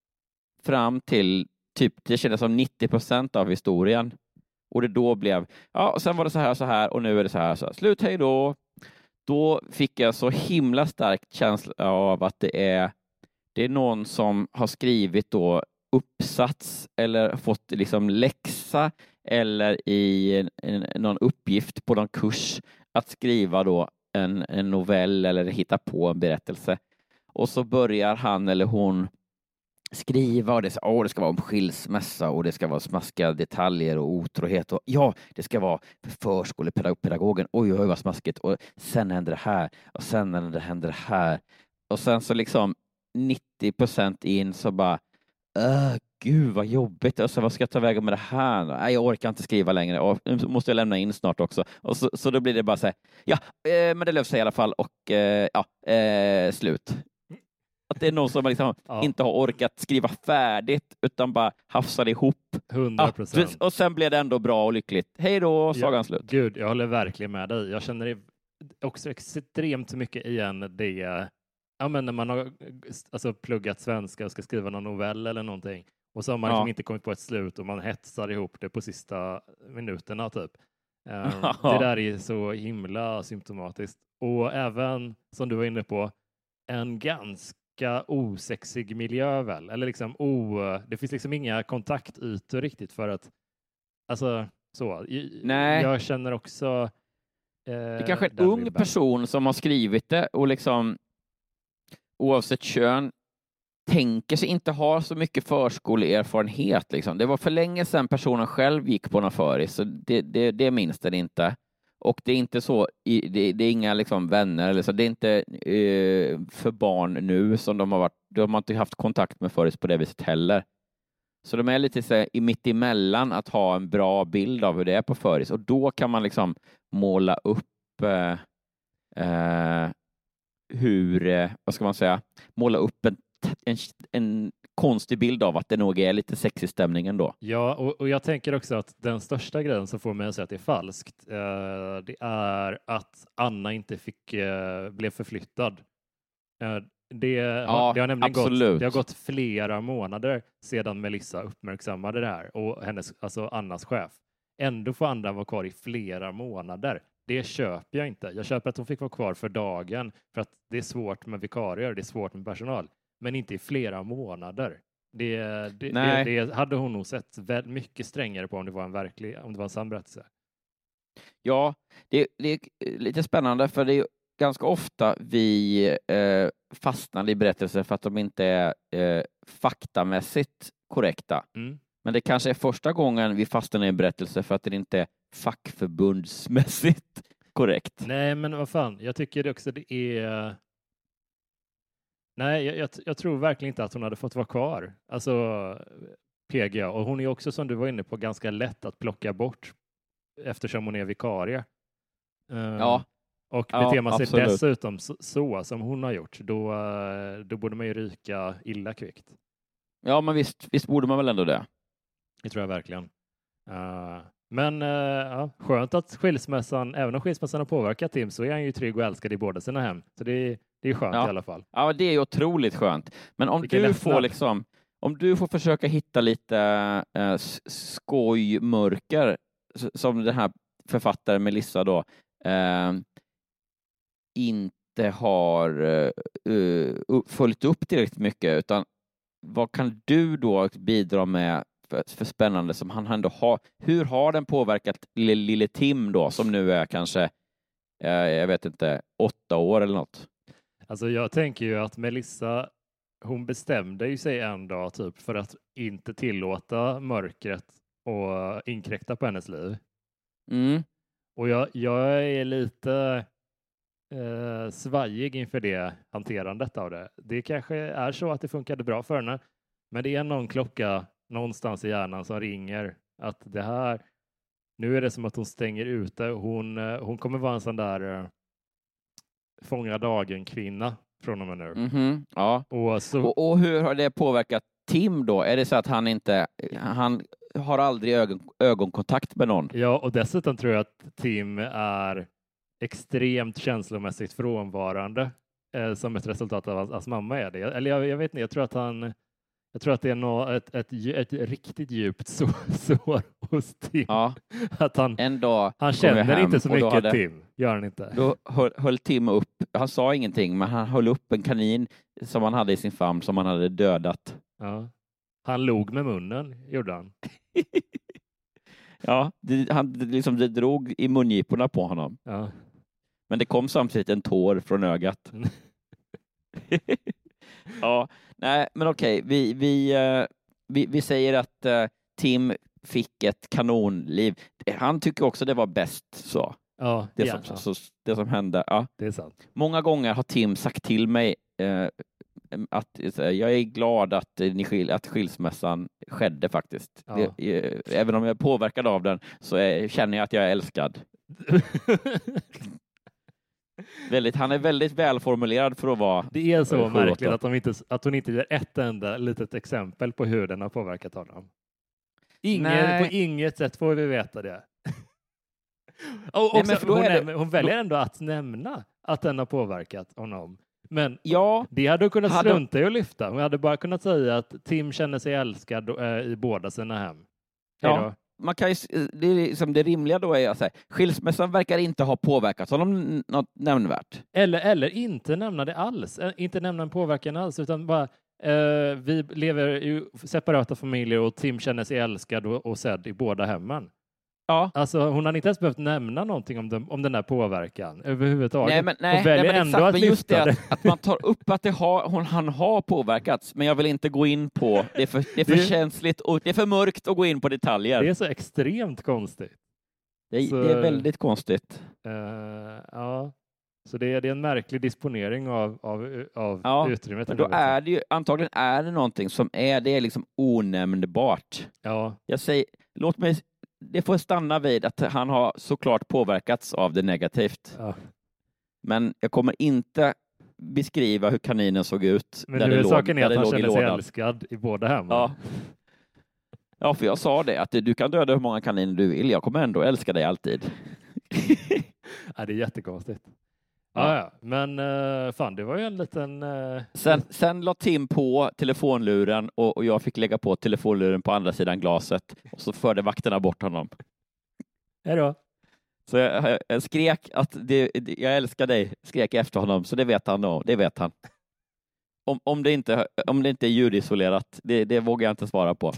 fram till typ, det kändes som nittio procent av historien. Och det då blev, ja, och sen var det så här så här och nu är det så här så här. Slut, hej då. Då fick jag så himla starkt känsla av att det är det är någon som har skrivit då uppsats eller fått liksom läxa eller i en, en, någon uppgift på någon kurs att skriva då en, en novell eller hitta på en berättelse. Och så börjar han eller hon skriva och det, så, åh, det ska vara om skilsmässa och det ska vara smaskiga detaljer och otrohet och ja, det ska vara för förskolepedagogen. Oj, oj, vad smaskigt. Och sen händer det här och sen händer det, händer det här. Och sen så liksom nittio procent in så bara Äh, gud vad jobbigt. Och så, vad ska jag ta vägen med det här? Nej, jag orkar inte skriva längre. Och nu måste jag lämna in snart också. Och så, så då blir det bara så här, ja, eh, men det löser sig i alla fall. Och eh, ja, eh, slut. Att det är någon som liksom ja. inte har orkat skriva färdigt utan bara hafsar ihop. hundra procent. Ja, och sen blir det ändå bra och lyckligt. Hej då, sagan ja, slut. Gud, jag håller verkligen med dig. Jag känner också extremt mycket igen det. Ja, men när man har alltså, pluggat svenska och ska skriva någon novell eller någonting och så har man ja. liksom inte kommit på ett slut och man hetsar ihop det på sista minuterna typ. Um, ja. Det där är så himla symptomatiskt. Och även, som du var inne på, en ganska osexig miljö väl? Eller liksom, oh, det finns liksom inga kontaktytor riktigt för att, alltså så. Nej. Jag känner också eh, det är kanske en ung person som har skrivit det och liksom oavsett kön tänker sig inte ha så mycket förskoleerfarenhet. Liksom. Det var för länge sedan personen själv gick på någon föris, så det, det, det minns den inte. Och det är inte så, det, det är inga liksom vänner, eller så. Det är inte eh, för barn nu som de har varit, de har inte haft kontakt med föris på det viset heller. Så de är lite så här, i mitt emellan att ha en bra bild av hur det är på föris. Och då kan man liksom måla upp eh, eh, hur, eh, vad ska man säga, måla upp en, en, en konstig bild av att det nog är lite sexig stämning ändå. Ja, och, och jag tänker också att den största grejen som får mig att säga att det är falskt, eh, det är att Anna inte fick, eh, blev förflyttad. Eh, det, ja, det har nämligen absolut. gått, det har gått flera månader sedan Melissa uppmärksammade det här och hennes, alltså Annas chef. Ändå får Anna vara kvar i flera månader. Det köper jag inte. Jag köper att hon fick vara kvar för dagen för att det är svårt med vikarier, det är svårt med personal. Men inte i flera månader. Det, det, det, det hade hon nog sett väldigt mycket strängare på om det var en verklig, om det var en sann berättelse. Ja, det, det är lite spännande för det är ganska ofta vi eh, fastnar i berättelser för att de inte är eh, faktamässigt korrekta. Mm. Men det kanske är första gången vi fastnar i en berättelse för att den inte är fackförbundsmässigt korrekt. Nej, men vad fan, jag tycker det också det är... Nej, jag, jag, jag tror verkligen inte att hon hade fått vara kvar. Alltså, P G A. Och hon är också, som du var inne på, ganska lätt att plocka bort eftersom hon är vikarie. Uh, ja. Och beter man sig absolut. dessutom så, så som hon har gjort, då, då borde man ju ryka illa kvickt. Ja, men visst, visst borde man väl ändå det. Det tror jag verkligen. Uh, men uh, ja, skönt att skilsmässan, även om skilsmässan har påverkat Tim, så är han ju trygg och älskad i båda sina hem. Så det, det är skönt ja. i alla fall. Ja, det är otroligt skönt. Men om Vilken du lättnad. får liksom, om du får försöka hitta lite uh, skojmörker, som den här författaren Melissa då, uh, inte har uh, följt upp tillräckligt mycket, utan vad kan du då bidra med för, för spännande som han ändå har? Hur har den påverkat lille, lille Tim då, som nu är kanske, uh, jag vet inte, åtta år eller något? Alltså jag tänker ju att Melissa, hon bestämde ju sig en dag typ för att inte tillåta mörkret och inkräkta på hennes liv. Mm. Och jag, jag är lite eh, svajig inför det hanterandet av det. Det kanske är så att det funkade bra för henne, men det är någon klocka någonstans i hjärnan som ringer att det här, nu är det som att hon stänger ute. Hon, hon kommer vara en sån där eh, fånga dagen-kvinna från och med nu. Mm-hmm. Ja. Och, så... och, och hur har det påverkat Tim då? Är det så att han inte, han har aldrig ögon, ögonkontakt med någon? Ja, och dessutom tror jag att Tim är extremt känslomässigt frånvarande eh, som ett resultat av att hans mamma är det. Eller jag, jag vet inte, jag tror att han jag tror att det är något, ett, ett, ett, ett riktigt djupt sår, sår hos Tim. Ja. Att han, en dag han känner inte så mycket hade, Tim, gör han inte. Då höll, höll Tim upp, han sa ingenting, men han höll upp en kanin som han hade i sin famn som han hade dödat. Ja. Han log med munnen, gjorde han. Ja, det, han, det, liksom, det drog i mungiporna på honom. Ja. Men det kom samtidigt en tår från ögat. Ja, nej, men okej. Vi, vi, uh, vi, vi säger att uh, Tim fick ett kanonliv. Han tycker också det var bäst så. Ja, det, ja, som, ja. Så, det som hände. Ja. Det är sant. Många gånger har Tim sagt till mig uh, att uh, jag är glad att, uh, ni skil, att skilsmässan skedde faktiskt. Ja. Det, uh, även om jag är påverkad av den så uh, känner jag att jag är älskad. Väldigt, han är väldigt välformulerad för att vara. Det är så uh, märkligt att, de inte, att hon inte ger ett enda litet exempel på hur den har påverkat honom. Ingen, på inget sätt får vi veta det. Och Nej, också, men för då hon, är det, hon väljer ändå att nämna att den har påverkat honom. Men ja, det hade hon kunnat hade... strunta i att lyfta. Hon hade bara kunnat säga att Tim känner sig älskad äh, i båda sina hem. Ja, man kan ju, det, är liksom det rimliga då är att säga, skilsmässan verkar inte ha påverkat honom något nämnvärt. Eller, eller inte nämna det alls. Inte nämna en påverkan alls, utan bara eh, vi lever i separata familjer och Tim känner sig älskad och, och sedd i båda hemmen. Ja. Alltså hon hade inte ens behövt nämna någonting om, dem, om den här påverkan överhuvudtaget. Nej, men, nej, och väljer nej, men ändå exakt, att men just lyfta det, det. att, att man tar upp att det har, hon, han har påverkats, men jag vill inte gå in på, det är för, det är för det, känsligt och det är för mörkt att gå in på detaljer. Det är så extremt konstigt. Det är, så, det är väldigt konstigt. Uh, ja, så det är, det är en märklig disponering av, av, av ja, utrymmet. Men då är det ju, antagligen är det någonting som är, det är liksom onämnbart. Ja. Jag säger, låt mig, det får stanna vid att han har såklart påverkats av det negativt. Ja. Men jag kommer inte beskriva hur kaninen såg ut. Men där nu det är låg, saken är att det han känner sig lådan. älskad i båda hemmen. Ja. Ja, för jag sa det, att du kan döda hur många kaniner du vill. Jag kommer ändå älska dig alltid. Ja, det är jättekonstigt. Ja, ja. Men uh, fan, det var ju en liten... Uh... Sen, sen la Tim på telefonluren och, och jag fick lägga på telefonluren på andra sidan glaset och så förde vakterna bort honom. Hej då. Så jag, jag skrek att det, jag älskar dig, skrek efter honom, så det vet han då, det vet han. Om, om, det, inte, om det inte är ljudisolerat, det, det vågar jag inte svara på.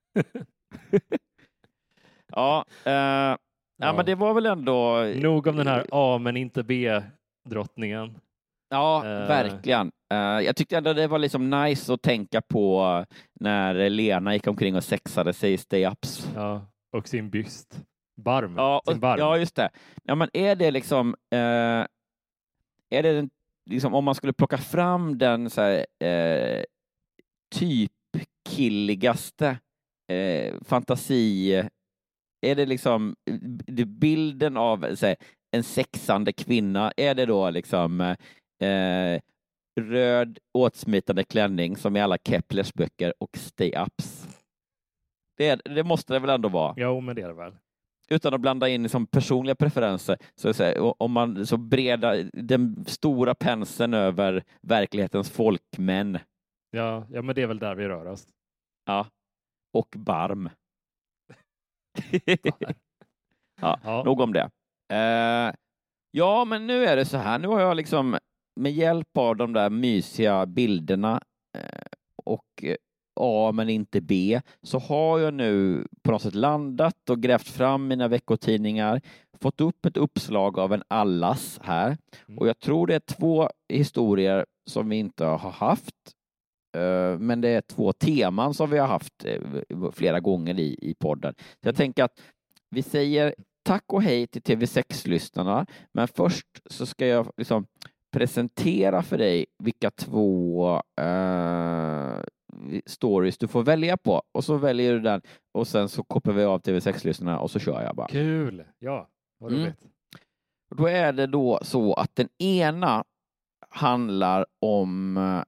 ja, eh, ja, ja, men det var väl ändå... Nog om den här A men inte B drottningen. Ja, uh... verkligen. Uh, jag tyckte ändå det var liksom nice att tänka på när Lena gick omkring och sexade sig i stay-ups. Ja, och sin byst. Barm. Ja, sin barm. Ja, just det. Ja, men är det liksom... Uh, är det den, liksom, om man skulle plocka fram den så här, uh, typ killigaste uh, fantasi... Är det liksom det bilden av så här, en sexande kvinna? Är det då liksom uh, röd åtsmitande klänning som i alla Keplers böcker och stay-ups? Det, det måste det väl ändå vara? Jo, men det är det väl. Utan att blanda in liksom personliga preferenser. Så att säga, om man så breda den stora penseln över verklighetens folkmän. Ja, ja, men det är väl där vi rör oss. Ja. Och barm. ja, ja, nog om det. Uh, ja, men nu är det så här. Nu har jag liksom med hjälp av de där mysiga bilderna uh, och A men inte B, så har jag nu på något sätt landat och grävt fram mina veckotidningar, fått upp ett uppslag av en allas här. Mm. Och jag tror det är två historier som vi inte har haft, men det är två teman som vi har haft flera gånger i, i podden. Så jag mm. tänker att vi säger tack och hej till T V sex-lyssnarna, men först så ska jag liksom presentera för dig vilka två uh, stories du får välja på, och så väljer du den och sen så kopplar vi av T V sex-lyssnarna och så kör jag bara. Kul! Ja, vad roligt. Mm. Då är det då så att den ena handlar om uh,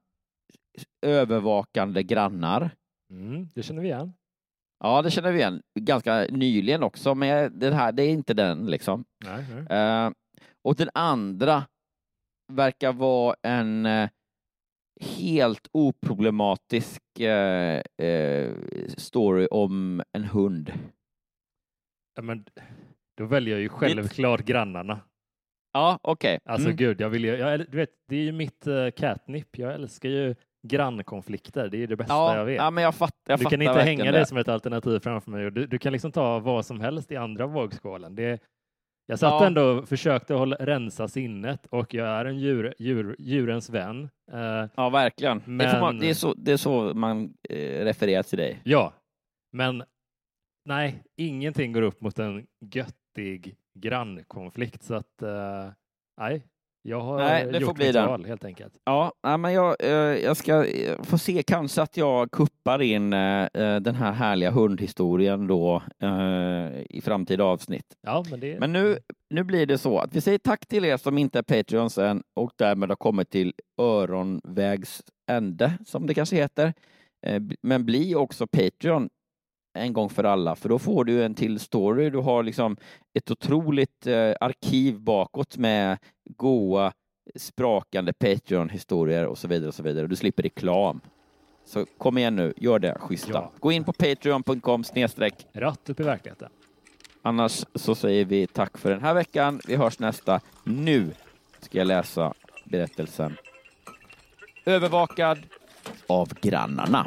övervakande grannar. Mm, det känner vi igen. Ja, det känner vi igen. Ganska nyligen också, men det här, det är inte den liksom. Nej, nej. Uh, och den andra verkar vara en uh, helt oproblematisk uh, uh, story om en hund. Ja, men då väljer jag ju självklart grannarna. Ja, okej. Okay. Alltså mm. gud, jag vill ju, jag, du vet, det är ju mitt uh, catnip. Jag älskar ju grannkonflikter. Det är det bästa ja, jag vet. Ja, men jag fatt, jag du fattar kan inte hänga det dig som ett alternativ framför mig. Du, du kan liksom ta vad som helst i andra vågskålen. Det, jag satt ja. ändå och försökte hålla, rensa sinnet, och jag är en djur, djur, djurens vän. Uh, ja, verkligen. Men, det, får man, det, är så, det är så man eh, refererar till dig. Ja, men nej, ingenting går upp mot en göttig grannkonflikt. Så att, uh, nej. Jag har Nej, det gjort får bli mitt den. val, helt enkelt. Ja, men jag, jag ska få se kanske att jag kuppar in den här härliga hundhistorien då i framtida avsnitt. Ja, men det... men nu, nu blir det så att vi säger tack till er som inte är Patreons än och därmed har kommit till öronvägs ände, som det kanske heter. Men bli också Patreon en gång för alla, för då får du en till story. Du har liksom ett otroligt eh, arkiv bakåt med goa, sprakande Patreon-historier och så vidare och så vidare. Du slipper reklam. Så kom igen nu, gör det schyssta. Ja. Gå in på patreon punkt com snedstreck rätt upp i verkligheten. Annars så säger vi tack för den här veckan. Vi hörs nästa. Nu ska jag läsa berättelsen Övervakad av grannarna.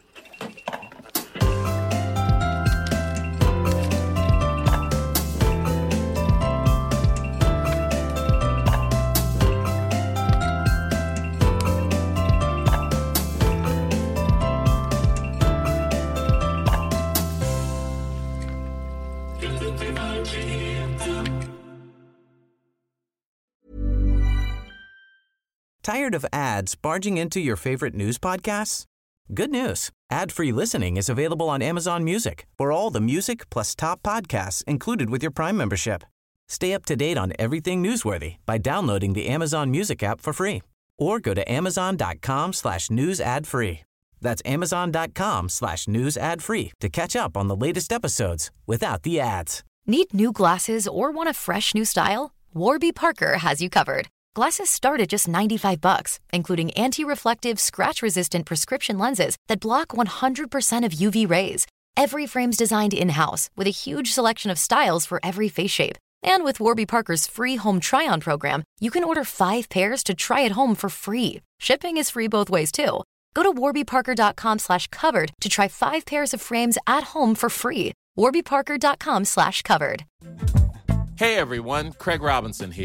Tired of ads barging into your favorite news podcasts? Good news. Ad-free listening is available on Amazon Music for all the music plus top podcasts included with your Prime membership. Stay up to date on everything newsworthy by downloading the Amazon Music app for free or go to amazon.com slash news ad free. That's amazon.com slash news ad free to catch up on the latest episodes without the ads. Need new glasses or want a fresh new style? Warby Parker has you covered. Glasses start at just ninety-five bucks, including anti-reflective, scratch-resistant prescription lenses that block one hundred percent of U V rays. Every frame's designed in-house with a huge selection of styles for every face shape. And with Warby Parker's free home try-on program, you can order five pairs to try at home for free. Shipping is free both ways, too. Go to warbyparker.com slash covered to try five pairs of frames at home for free. warbyparker.com slash covered. Hey, everyone. Craig Robinson here.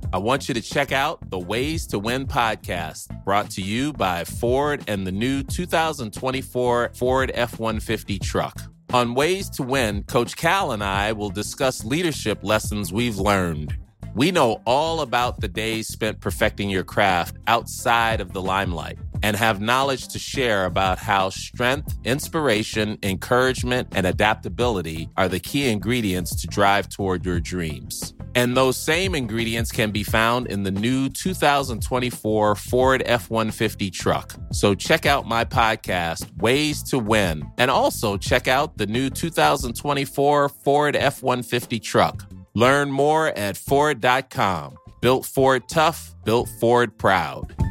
I want you to check out the Ways to Win podcast, brought to you by Ford and the new two thousand twenty-four Ford F one fifty truck. On Ways to Win, Coach Cal and I will discuss leadership lessons we've learned. We know all about the days spent perfecting your craft outside of the limelight and have knowledge to share about how strength, inspiration, encouragement, and adaptability are the key ingredients to drive toward your dreams. And those same ingredients can be found in the new two thousand twenty-four Ford F one fifty truck. So check out my podcast, Ways to Win, and also check out the new two thousand twenty-four Ford F one fifty truck. Learn more at Ford dot com. Built Ford tough, built Ford proud.